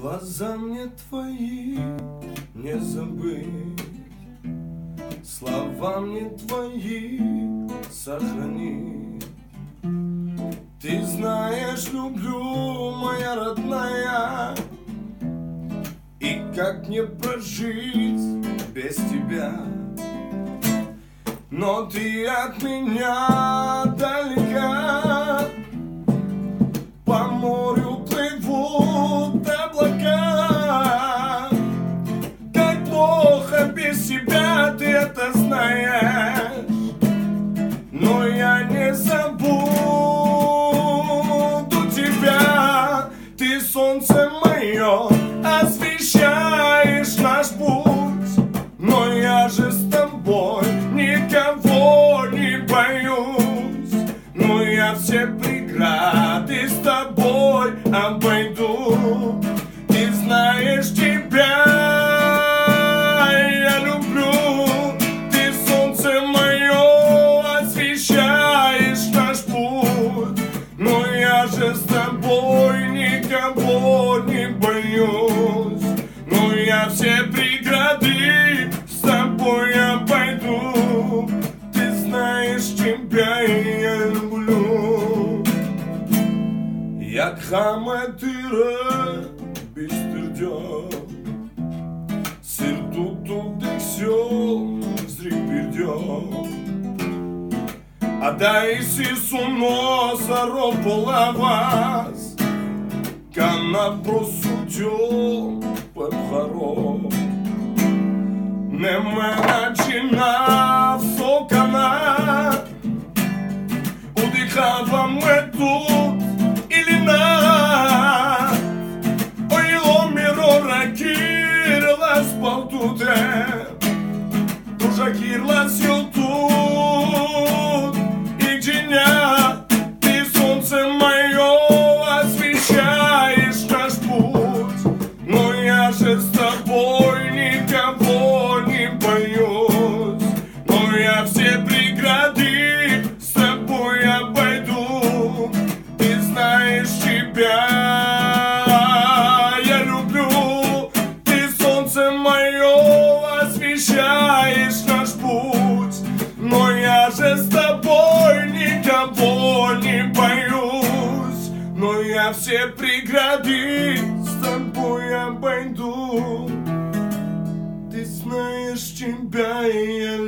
Глаза мне твои не забыть, слова мне твои сохранить. Ты знаешь, люблю, моя родная, и как мне прожить без тебя. Но ты от меня далека, по морю плывут облака. Как плохо без тебя, ты это знаешь, но я не забуду тебя. Ты солнце мое, освещаешь наш путь, но я же с тобой никого не боюсь. Но я все преграды с тобой обойду. Ты знаешь, тебя я люблю. Ты солнце мое, освещаешь наш путь, но я же с тобой никого не боюсь. Но я все преграды с тобой обойду. Ты знаешь, тебя я люблю. Як хаматира бистырдё, сердуту дексё зрипирдё. Адайси суноса рополавас, кана просудё пепхаро. Не ме начинав сокана, удихаваме тут или на. Ой, ломиро ракирлас палтуте, тужакирлас ютут и джиня. Ты солнце мое, освещаешь наш путь, но я же с тобой никого не боюсь. Но я все преграды с тобой обойду. Ты знаешь, тебя я люблю. Ты солнце мое, освещаешь наш путь, но я же с тобой никого не боюсь. Но я все преграды с тобой обойду. Ты знаешь, тебя я